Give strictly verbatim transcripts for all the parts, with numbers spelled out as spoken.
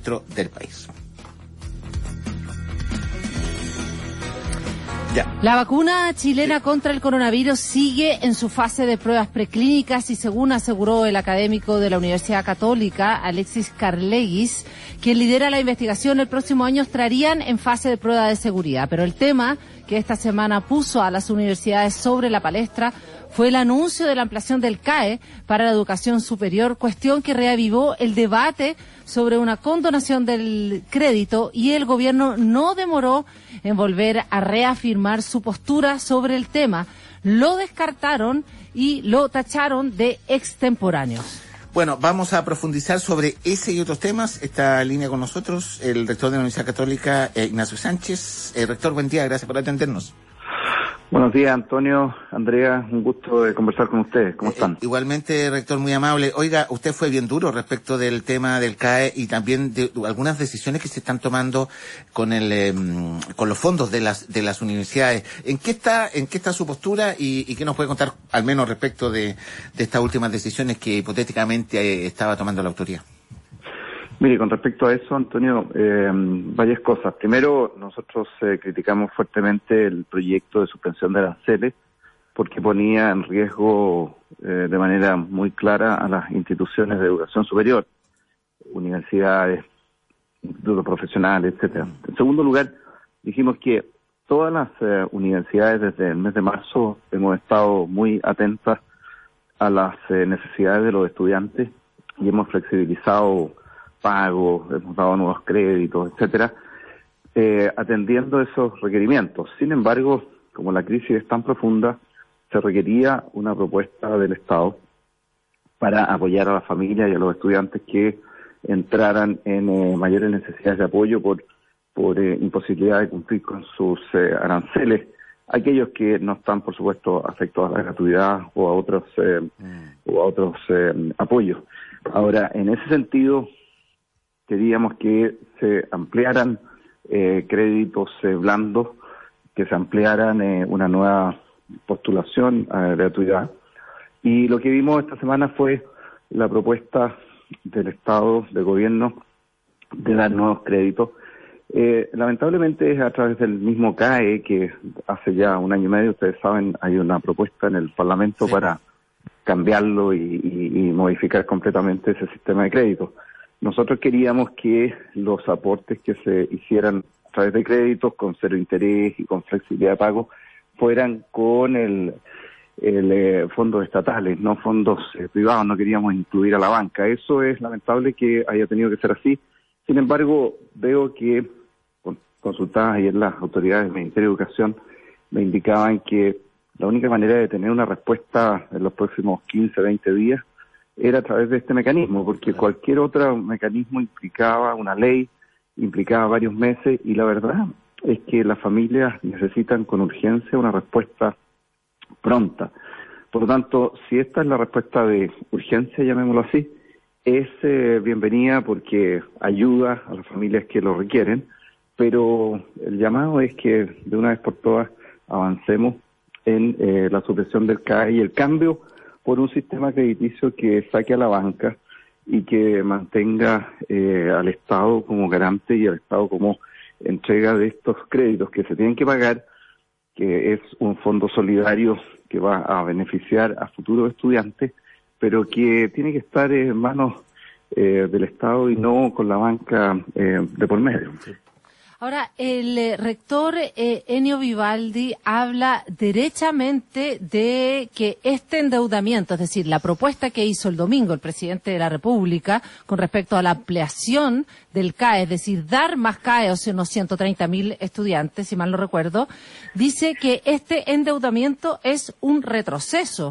centro del país. Ya. La vacuna chilena contra el coronavirus sigue en su fase de pruebas preclínicas y según aseguró el académico de la Universidad Católica, Alexis Carleguis, quien lidera la investigación, el próximo año estarían en fase de prueba de seguridad. Pero el tema que esta semana puso a las universidades sobre la palestra fue el anuncio de la ampliación del C A E para la educación superior, cuestión que reavivó el debate sobre una condonación del crédito, y el gobierno no demoró en volver a reafirmar su postura sobre el tema. Lo descartaron y lo tacharon de extemporáneos. Bueno, vamos a profundizar sobre ese y otros temas. Está en línea con nosotros el rector de la Universidad Católica, eh, Ignacio Sánchez. Eh, rector, buen día, gracias por atendernos. Buenos días, Antonio, Andrea, un gusto de conversar con ustedes. ¿Cómo están? Eh, igualmente, rector, muy amable. Oiga, usted fue bien duro respecto del tema del C A E y también de algunas decisiones que se están tomando con el eh, con los fondos de las de las universidades. ¿En qué está en qué está su postura y, y qué nos puede contar al menos respecto de, de estas últimas decisiones que hipotéticamente eh, estaba tomando la autoridad? Mire, con respecto a eso, Antonio, eh, varias cosas. Primero, nosotros eh, criticamos fuertemente el proyecto de suspensión de aranceles porque ponía en riesgo eh, de manera muy clara a las instituciones de educación superior, universidades, institutos profesionales, etcétera. En segundo lugar, dijimos que todas las eh, universidades desde el mes de marzo hemos estado muy atentas a las eh, necesidades de los estudiantes y hemos flexibilizado pagos, hemos dado nuevos créditos, etcétera, eh, atendiendo esos requerimientos. Sin embargo, como la crisis es tan profunda, se requería una propuesta del Estado para apoyar a las familias y a los estudiantes que entraran en eh, mayores necesidades de apoyo por, por eh, imposibilidad de cumplir con sus eh, aranceles, aquellos que no están, por supuesto, afectados a la gratuidad o a otros, eh, mm. o a otros eh, apoyos. Ahora, en ese sentido, queríamos que se ampliaran eh, créditos eh, blandos, que se ampliaran eh, una nueva postulación a gratuidad. Y lo que vimos esta semana fue la propuesta del Estado, del Gobierno, de dar nuevos créditos. Eh, lamentablemente es a través del mismo C A E, que hace ya un año y medio, ustedes saben, hay una propuesta en el Parlamento sí. para cambiarlo y, y, y modificar completamente ese sistema de créditos. Nosotros queríamos que los aportes que se hicieran a través de créditos con cero interés y con flexibilidad de pago fueran con el, el eh, fondos estatales, no fondos eh, privados. No queríamos incluir a la banca. Eso es lamentable que haya tenido que ser así. Sin embargo, veo que consultadas ayer las autoridades del Ministerio de Educación me indicaban que la única manera de tener una respuesta en los próximos quince, veinte días era a través de este mecanismo, porque cualquier otro mecanismo implicaba una ley, implicaba varios meses, y la verdad es que las familias necesitan con urgencia una respuesta pronta. Por lo tanto, si esta es la respuesta de urgencia, llamémoslo así, es eh, bienvenida porque ayuda a las familias que lo requieren, pero el llamado es que de una vez por todas avancemos en eh, la supresión del C A E y el cambio por un sistema crediticio que saque a la banca y que mantenga eh, al Estado como garante y al Estado como entrega de estos créditos que se tienen que pagar, que es un fondo solidario que va a beneficiar a futuros estudiantes, pero que tiene que estar en manos eh, del Estado y no con la banca eh, de por medio. Ahora, el eh, rector eh, Ennio Vivaldi habla derechamente de que este endeudamiento, es decir, la propuesta que hizo el domingo el presidente de la República con respecto a la ampliación del C A E, es decir, dar más C A E a unos ciento treinta mil estudiantes, si mal no recuerdo, dice que este endeudamiento es un retroceso.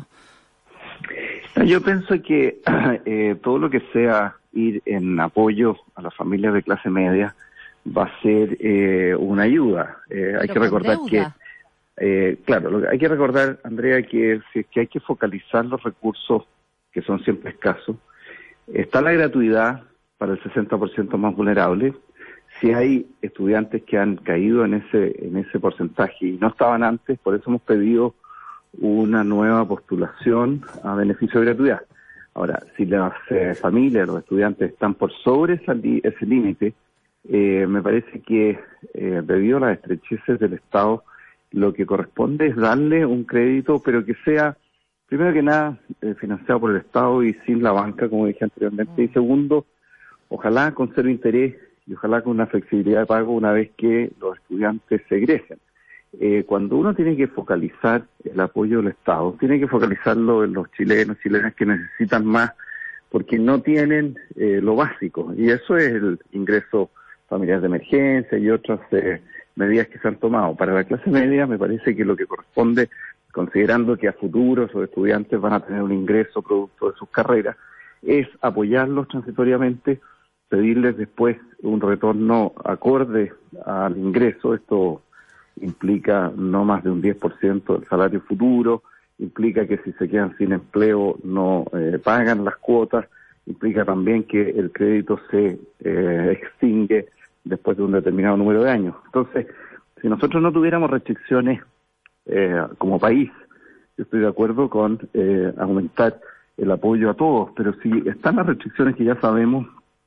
Yo pienso que eh, todo lo que sea ir en apoyo a las familias de clase media va a ser eh, una ayuda. Eh, hay que recordar que, eh, claro, lo que hay que recordar, Andrea, que si es que hay que focalizar los recursos, que son siempre escasos, está la gratuidad para el sesenta por ciento más vulnerable. Si hay estudiantes que han caído en ese en ese porcentaje y no estaban antes, por eso hemos pedido una nueva postulación a beneficio de gratuidad. Ahora, si las eh, familias, los estudiantes están por sobre esa li- ese límite, eh, me parece que eh, debido a las estrecheces del Estado, lo que corresponde es darle un crédito, pero que sea, primero que nada, eh, financiado por el Estado y sin la banca, como dije anteriormente, y segundo, ojalá con cero interés y ojalá con una flexibilidad de pago una vez que los estudiantes se egresen. Eh, cuando uno tiene que focalizar el apoyo del Estado, tiene que focalizarlo en los chilenos, chilenas que necesitan más, porque no tienen eh, lo básico, y eso es el ingreso familiar de emergencia y otras eh, medidas que se han tomado. Para la clase media me parece que lo que corresponde, considerando que a futuro esos estudiantes van a tener un ingreso producto de sus carreras, es apoyarlos transitoriamente, pedirles después un retorno acorde al ingreso. Esto implica no más de un diez por ciento del salario futuro, implica que si se quedan sin empleo no eh, pagan las cuotas, implica también que el crédito se eh, extingue después de un determinado número de años. Entonces, si nosotros no tuviéramos restricciones eh, como país, yo estoy de acuerdo con eh, aumentar el apoyo a todos, pero si están las restricciones que ya sabemos,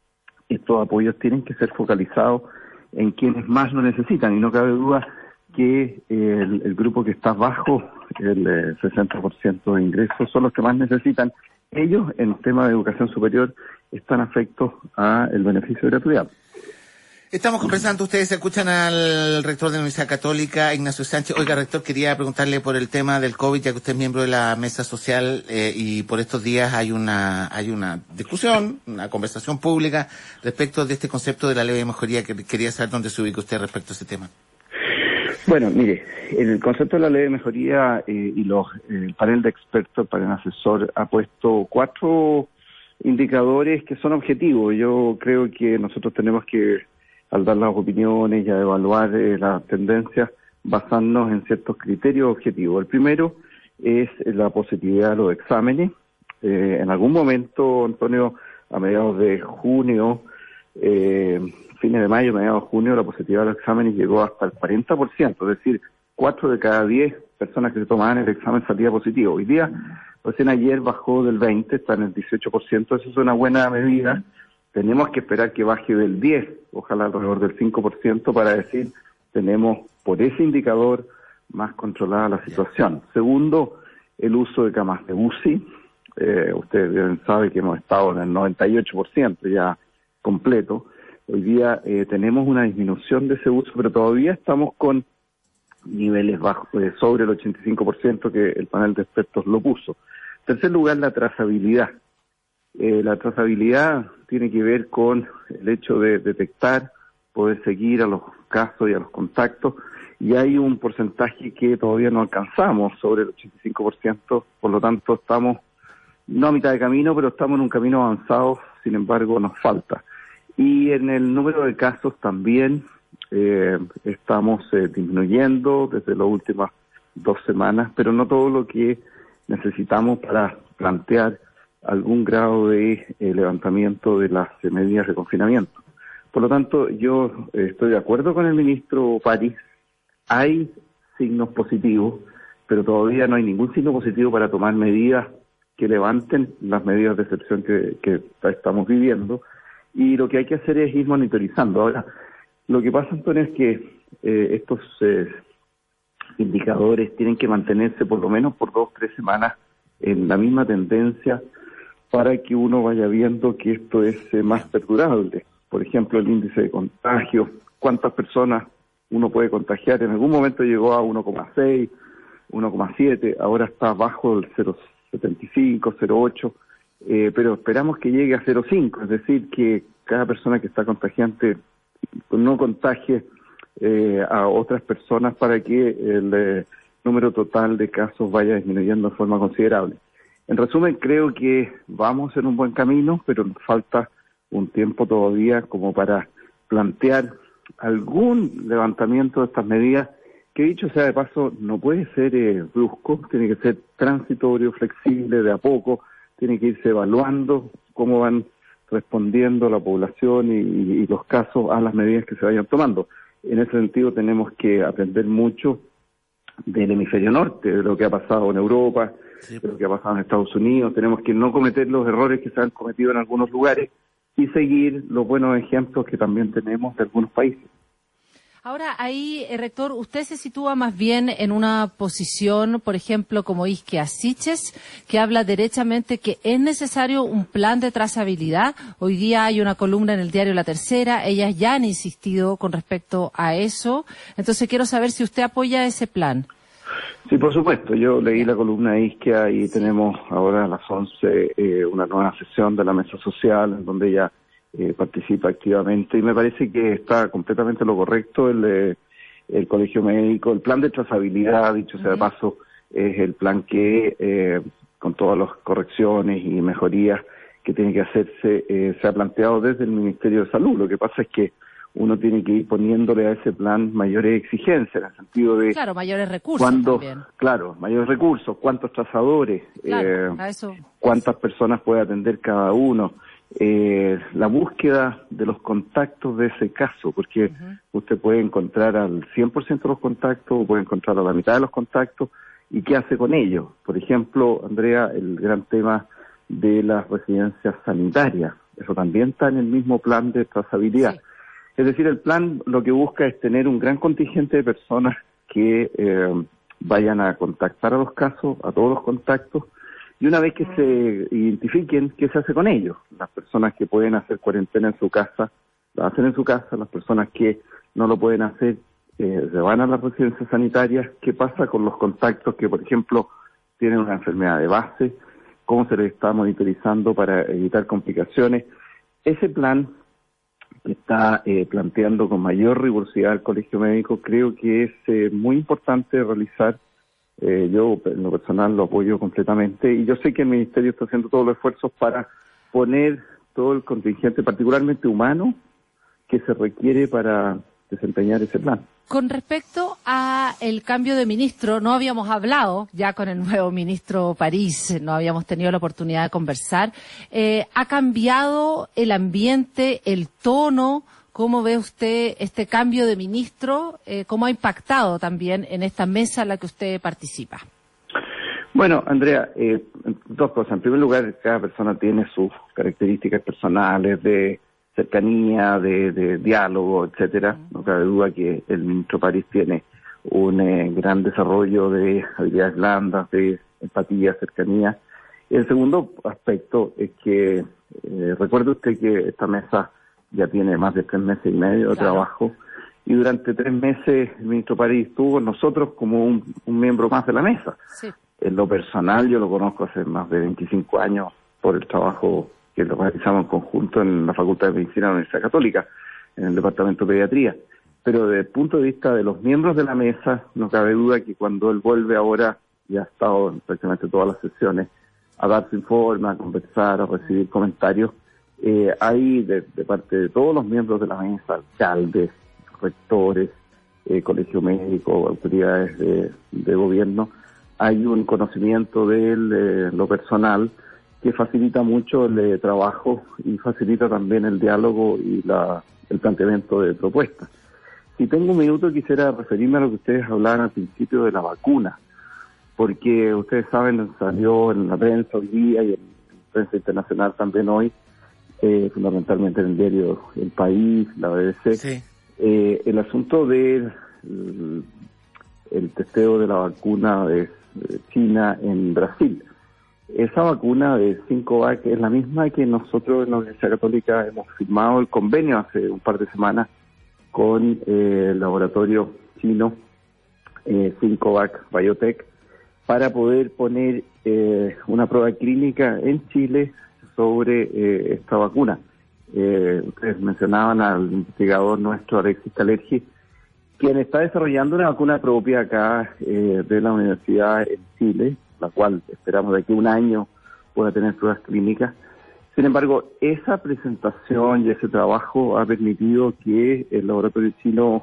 estos apoyos tienen que ser focalizados en quienes más lo necesitan, y no cabe duda que el, el grupo que está bajo el eh, sesenta por ciento de ingresos son los que más necesitan. Ellos, en tema de educación superior, están afectos al beneficio de gratuidad. Estamos conversando, ustedes escuchan al rector de la Universidad Católica, Ignacio Sánchez. Oiga, rector, quería preguntarle por el tema del COVID, ya que usted es miembro de la mesa social eh, y por estos días hay una hay una discusión, una conversación pública respecto de este concepto de la ley de mejoría, que quería saber dónde se ubica usted respecto a ese tema. Bueno, mire, el concepto de la ley de mejoría eh, y los eh, el panel de expertos, el panel asesor, ha puesto cuatro indicadores que son objetivos. Yo creo que nosotros tenemos que, al dar las opiniones y a evaluar eh, las tendencias, basarnos en ciertos criterios objetivos. El primero es la positividad de los exámenes. Eh, en algún momento, Antonio, a mediados de junio, eh, fines de mayo, mediados de junio, la positividad de los exámenes llegó hasta el cuarenta por ciento, es decir, cuatro de cada diez personas que se tomaban el examen salía positivo. Hoy día, recién ayer bajó del veinte, está en el dieciocho por ciento, eso es una buena medida. Tenemos que esperar que baje del diez, ojalá alrededor del cinco por ciento, para decir, tenemos por ese indicador más controlada la situación. Segundo, el uso de camas de U C I. Eh, ustedes bien saben que hemos estado en el noventa y ocho por ciento ya completo. Hoy día eh, tenemos una disminución de ese uso, pero todavía estamos con niveles bajos, eh, sobre el ochenta y cinco por ciento que el panel de expertos lo puso. En tercer lugar, la trazabilidad. Eh, la trazabilidad tiene que ver con el hecho de detectar, poder seguir a los casos y a los contactos, y hay un porcentaje que todavía no alcanzamos, sobre el ochenta y cinco por ciento, por lo tanto estamos no a mitad de camino, pero estamos en un camino avanzado, sin embargo nos falta. Y en el número de casos también eh, estamos eh, disminuyendo desde las últimas dos semanas, pero no todo lo que necesitamos para plantear algún grado de eh, levantamiento de las eh, medidas de confinamiento. Por lo tanto, yo eh, estoy de acuerdo con el ministro París. Hay signos positivos, pero todavía no hay ningún signo positivo para tomar medidas que levanten las medidas de excepción que, que estamos viviendo. Y lo que hay que hacer es ir monitorizando. Ahora, lo que pasa, Antonio, es que eh, estos eh, indicadores tienen que mantenerse por lo menos por dos o tres semanas en la misma tendencia para que uno vaya viendo que esto es eh, más perdurable. Por ejemplo, el índice de contagio, cuántas personas uno puede contagiar. En algún momento llegó a uno coma seis, uno coma siete, ahora está bajo el cero coma setenta y cinco, cero coma ocho. Eh, pero esperamos que llegue a cero coma cinco, es decir, que cada persona que está contagiante no contagie eh, a otras personas para que el eh, número total de casos vaya disminuyendo de forma considerable. En resumen, creo que vamos en un buen camino, pero nos falta un tiempo todavía como para plantear algún levantamiento de estas medidas, que dicho sea de paso, no puede ser eh, brusco, tiene que ser transitorio, flexible, de a poco. Tiene que irse evaluando cómo van respondiendo la población y, y los casos a las medidas que se vayan tomando. En ese sentido tenemos que aprender mucho del hemisferio norte, de lo que ha pasado en Europa, sí, de lo que ha pasado en Estados Unidos. Tenemos que no cometer los errores que se han cometido en algunos lugares y seguir los buenos ejemplos que también tenemos de algunos países. Ahora, ahí, eh, rector, usted se sitúa más bien en una posición, por ejemplo, como Isquia Siches, que habla derechamente que es necesario un plan de trazabilidad. Hoy día hay una columna en el diario La Tercera, ellas ya han insistido con respecto a eso. Entonces, quiero saber si usted apoya ese plan. Sí, por supuesto. Yo leí la columna de Isquia y sí, tenemos ahora a las once eh, una nueva sesión de la mesa social en donde ella Eh, participa activamente y me parece que está completamente lo correcto el, eh, el colegio médico, el plan de trazabilidad, dicho sea de paso, es el plan que eh, con todas las correcciones y mejorías que tiene que hacerse eh, se ha planteado desde el Ministerio de Salud. Lo que pasa es que uno tiene que ir poniéndole a ese plan mayores exigencias en el sentido de claro, mayores recursos cuando, también. Claro, mayores recursos, cuántos trazadores, claro, eh, a eso. cuántas personas puede atender cada uno. Eh, la búsqueda de los contactos de ese caso, porque uh-huh. usted puede encontrar al cien por ciento de los contactos o puede encontrar a la mitad de los contactos y qué hace con ellos. Por ejemplo, Andrea, el gran tema de las residencias sanitarias, eso también está en el mismo plan de trazabilidad. Sí. Es decir, el plan lo que busca es tener un gran contingente de personas que eh, vayan a contactar a los casos, a todos los contactos, y una vez que se identifiquen, ¿qué se hace con ellos? Las personas que pueden hacer cuarentena en su casa, lo hacen en su casa. Las personas que no lo pueden hacer, eh, se van a las residencias sanitarias. ¿Qué pasa con los contactos que, por ejemplo, tienen una enfermedad de base? ¿Cómo se les está monitorizando para evitar complicaciones? Ese plan que está eh, planteando con mayor rigurosidad el Colegio Médico, creo que es eh, muy importante realizar. Eh, yo, en lo personal, lo apoyo completamente y yo sé que el Ministerio está haciendo todos los esfuerzos para poner todo el contingente, particularmente humano, que se requiere para desempeñar ese plan. Con respecto a el cambio de ministro, no habíamos hablado ya con el nuevo ministro París, no habíamos tenido la oportunidad de conversar. Eh, ¿Ha cambiado el ambiente, el tono? ¿Cómo ve usted este cambio de ministro? Eh, ¿Cómo ha impactado también en esta mesa en la que usted participa? Bueno, Andrea, eh, dos cosas. En primer lugar, cada persona tiene sus características personales de cercanía, de, de diálogo, etcétera. No cabe duda que el ministro París tiene un eh, gran desarrollo de habilidades blandas, de empatía, cercanía. Y el segundo aspecto es que, eh, recuerde usted que esta mesa ya tiene más de tres meses y medio de claro. trabajo, y durante tres meses el ministro París estuvo con nosotros como un, un miembro más de la mesa. Sí. En lo personal, yo lo conozco hace más de veinticinco años por el trabajo que lo realizamos en conjunto en la Facultad de Medicina de la Universidad Católica, en el Departamento de Pediatría. Pero desde el punto de vista de los miembros de la mesa, no cabe duda que cuando él vuelve ahora, y ha estado en prácticamente todas las sesiones, a dar su informe, a conversar, a recibir comentarios, Eh, hay de, de parte de todos los miembros de la mesa, alcaldes, rectores, eh, colegio médico, autoridades de, de gobierno, hay un conocimiento de él, eh, lo personal, que facilita mucho el eh, trabajo y facilita también el diálogo y la, el planteamiento de propuestas. Si tengo un minuto, quisiera referirme a lo que ustedes hablaban al principio de la vacuna, porque ustedes saben, salió en la prensa hoy día y en la prensa internacional también hoy, Eh, fundamentalmente en el diario El País, la B B C, sí. eh, el asunto del el, el testeo de la vacuna de, de China en Brasil. Esa vacuna de cinco vac es la misma que nosotros en la Universidad Católica hemos firmado el convenio hace un par de semanas con eh, el laboratorio chino eh, cinco vac Biotech para poder poner eh, una prueba clínica en Chile sobre eh, esta vacuna. Eh, ustedes mencionaban al investigador nuestro, Alexis Kalergi, quien está desarrollando una vacuna propia acá eh, de la universidad en Chile, la cual esperamos de aquí a un año pueda tener pruebas clínicas. Sin embargo, esa presentación y ese trabajo ha permitido que el laboratorio chino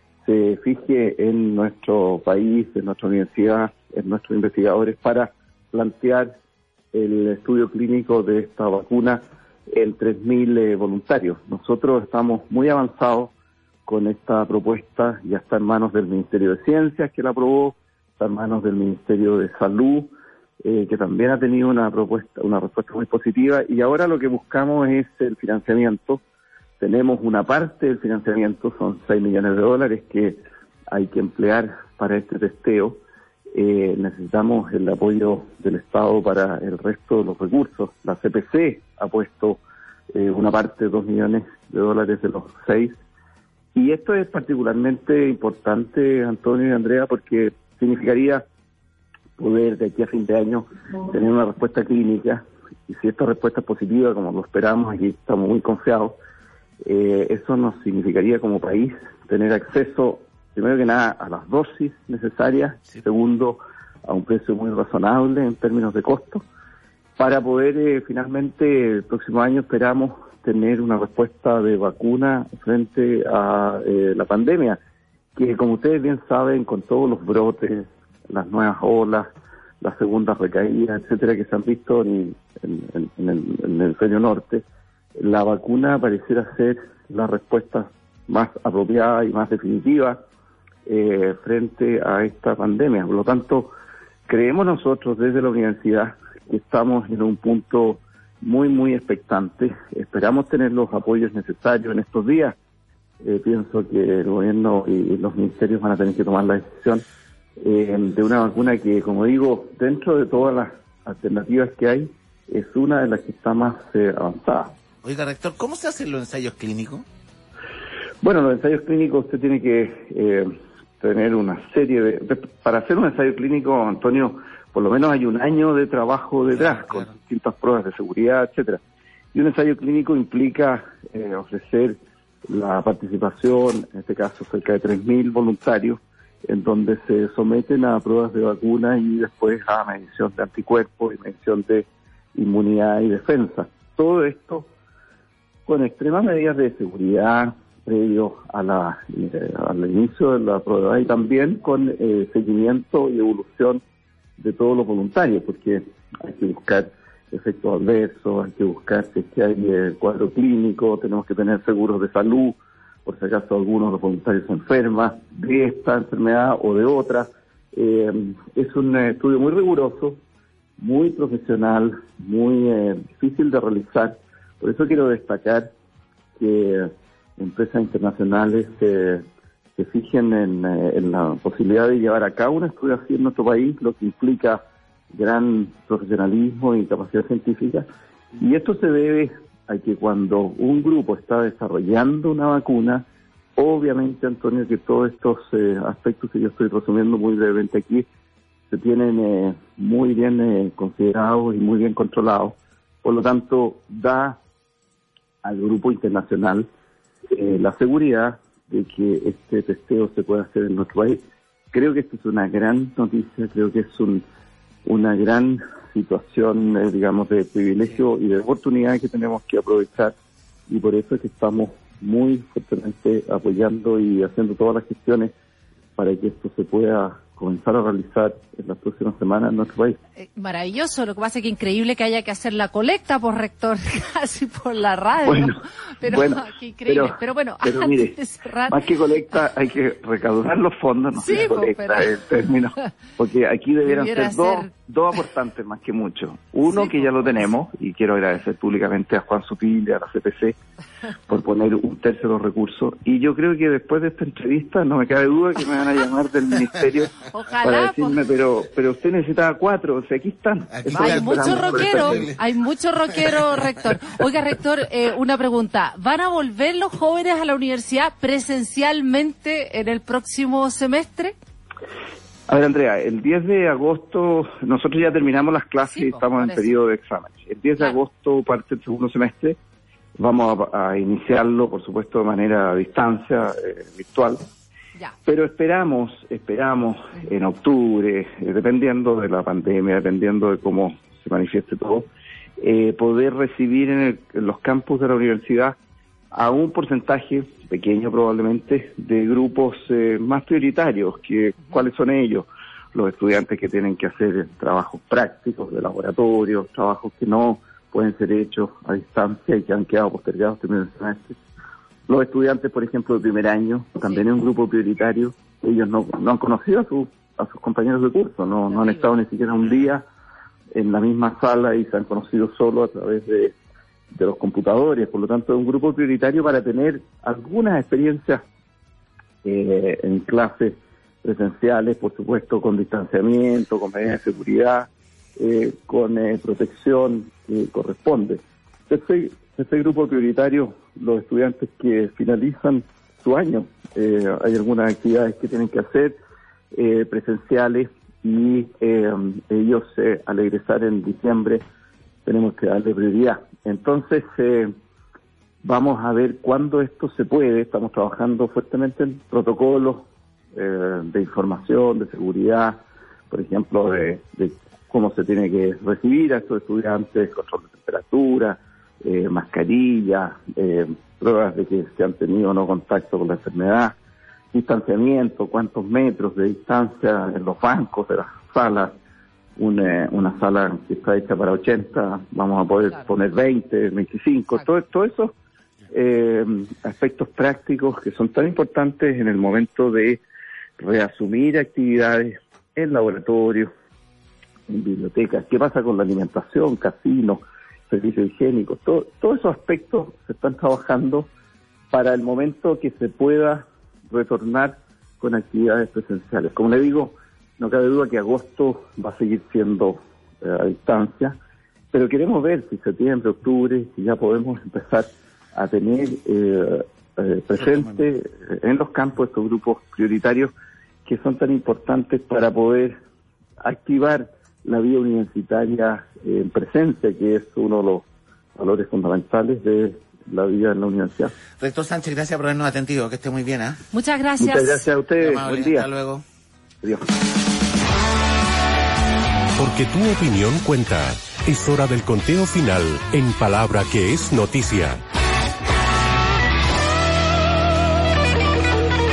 se fije en nuestro país, en nuestra universidad, en nuestros investigadores, para plantear el estudio clínico de esta vacuna en tres mil eh, voluntarios. Nosotros estamos muy avanzados con esta propuesta, ya está en manos del Ministerio de Ciencias, que la aprobó, está en manos del Ministerio de Salud, eh, que también ha tenido una propuesta, una respuesta muy positiva, y ahora lo que buscamos es el financiamiento. Tenemos una parte del financiamiento, son seis millones de dólares que hay que emplear para este testeo. Eh, necesitamos el apoyo del Estado para el resto de los recursos. La C P C ha puesto eh, una parte de dos millones de dólares de los seis. Y esto es particularmente importante, Antonio y Andrea, porque significaría poder de aquí a fin de año tener una respuesta clínica. Y si esta respuesta es positiva, como lo esperamos, y estamos muy confiados, eh, eso nos significaría como país tener acceso, primero que nada, a las dosis necesarias, sí. Segundo, a un precio muy razonable en términos de costo, para poder eh, finalmente el próximo año esperamos tener una respuesta de vacuna frente a eh, la pandemia, que como ustedes bien saben, con todos los brotes, las nuevas olas, las segundas recaídas, etcétera, que se han visto en, en, en, en el, en el hemisferio norte, la vacuna pareciera ser la respuesta más apropiada y más definitiva Eh, frente a esta pandemia. Por lo tanto, creemos nosotros desde la universidad que estamos en un punto muy, muy expectante. Esperamos tener los apoyos necesarios en estos días. Eh, pienso que el gobierno y los ministerios van a tener que tomar la decisión eh, de una vacuna que, como digo, dentro de todas las alternativas que hay, es una de las que está más eh, avanzada. Oiga, rector, ¿cómo se hacen los ensayos clínicos? Bueno, los ensayos clínicos usted tiene que eh, tener una serie de, de... Para hacer un ensayo clínico, Antonio, por lo menos hay un año de trabajo detrás, claro, claro. con distintas pruebas de seguridad, etcétera. Y un ensayo clínico implica eh, ofrecer la participación, en este caso cerca de tres mil voluntarios, en donde se someten a pruebas de vacuna y después a medición de anticuerpos y medición de inmunidad y defensa. Todo esto con extremas medidas de seguridad, previo a la, eh, al inicio de la prueba, y también con eh, seguimiento y evolución de todos los voluntarios, porque hay que buscar efectos adversos, hay que buscar si es que hay eh, cuadro clínico, tenemos que tener seguros de salud, por si acaso algunos de los voluntarios se enferman de esta enfermedad o de otra. Eh, es un eh, estudio muy riguroso, muy profesional, muy eh, difícil de realizar. Por eso quiero destacar que empresas internacionales que se fijen en, en la posibilidad de llevar a cabo un estudio así en nuestro país, lo que implica gran profesionalismo y capacidad científica. Y esto se debe a que cuando un grupo está desarrollando una vacuna, obviamente, Antonio, que todos estos eh, aspectos que yo estoy resumiendo muy brevemente aquí, se tienen eh, muy bien eh, considerados y muy bien controlados. Por lo tanto, da al grupo internacional Eh, la seguridad de que este testeo se pueda hacer en nuestro país. Creo que esto es una gran noticia, creo que es un, una gran situación, eh, digamos, de privilegio y de oportunidad que tenemos que aprovechar, y por eso es que estamos muy fuertemente apoyando y haciendo todas las gestiones para que esto se pueda comenzar a realizar en las próximas semanas en nuestro país. Eh, maravilloso, lo que pasa es que increíble que haya que hacer la colecta, por rector, casi por la radio. Bueno, pero, bueno, qué increíble. Pero, pero bueno, pero antes mire, de cerrar... más que colecta hay que recaudar los fondos, no sí, sé, colecta pero... el término, porque aquí debieran ser, ser dos, dos aportantes más que mucho. Uno, sí, que ya lo tenemos, y quiero agradecer públicamente a Juan Sutil y a la C P C por poner un tercio de los recursos, y yo creo que después de esta entrevista no me cabe duda que me van a llamar del ministerio. Ojalá, para decirme, pues... pero pero usted necesitaba cuatro, o sea, aquí están. Aquí hay mucho rockero, hay mucho rockero, rector. Oiga, rector, eh, una pregunta. ¿Van a volver los jóvenes a la universidad presencialmente en el próximo semestre? A ver, Andrea, el diez de agosto, nosotros ya terminamos las clases, sí, y estamos en periodo de exámenes. El diez de agosto parte el segundo semestre. Vamos a, a iniciarlo, por supuesto, de manera a distancia, eh, virtual. Ya. Pero esperamos, esperamos en octubre, eh, dependiendo de la pandemia, dependiendo de cómo se manifieste todo, eh, poder recibir en, el, en los campus de la universidad a un porcentaje pequeño probablemente de grupos eh, más prioritarios. Que, uh-huh. ¿Cuáles son ellos? Los estudiantes que tienen que hacer trabajos prácticos de laboratorio, trabajos que no pueden ser hechos a distancia y que han quedado postergados terminando el semestre. Los estudiantes, por ejemplo, de primer año, también es un grupo prioritario. Ellos no, no han conocido a sus a sus compañeros de curso, no, no han estado ni siquiera un día en la misma sala y se han conocido solo a través de, de los computadores. Por lo tanto, es un grupo prioritario para tener algunas experiencias eh, en clases presenciales, por supuesto, con distanciamiento, con medidas de seguridad, eh, con eh, protección que corresponde. Este, este grupo prioritario, los estudiantes que finalizan su año, eh, hay algunas actividades que tienen que hacer eh, presenciales y eh, ellos eh, al egresar en diciembre tenemos que darle prioridad. Entonces eh, vamos a ver cuándo esto se puede. Estamos trabajando fuertemente en protocolos eh, de información, de seguridad, por ejemplo, de, de cómo se tiene que recibir a estos estudiantes, control de temperatura, eh, mascarilla, eh, pruebas de que se han tenido o no contacto con la enfermedad, distanciamiento, cuántos metros de distancia en los bancos de las salas. Una, una sala que está hecha para ochenta, vamos a poder claro. poner veinte, veinticinco, todo, todo eso eh, aspectos prácticos que son tan importantes en el momento de reasumir actividades en laboratorios, en bibliotecas. ¿Qué pasa con la alimentación, casinos, servicios higiénicos? Todo, todos esos aspectos se están trabajando para el momento que se pueda retornar con actividades presenciales. Como le digo, no cabe duda que agosto va a seguir siendo eh, a distancia, pero queremos ver si septiembre, octubre, si ya podemos empezar a tener eh, eh, presente en los campos estos grupos prioritarios que son tan importantes para poder activar la vida universitaria en presencia, que es uno de los valores fundamentales de la vida en la universidad. Rector Sánchez, gracias por habernos atendido, que esté muy bien. ¿eh? Muchas gracias. Muchas gracias a ustedes. Amable, buen día. Hasta luego. Adiós. Porque tu opinión cuenta. Es hora del conteo final en Palabra que es noticia.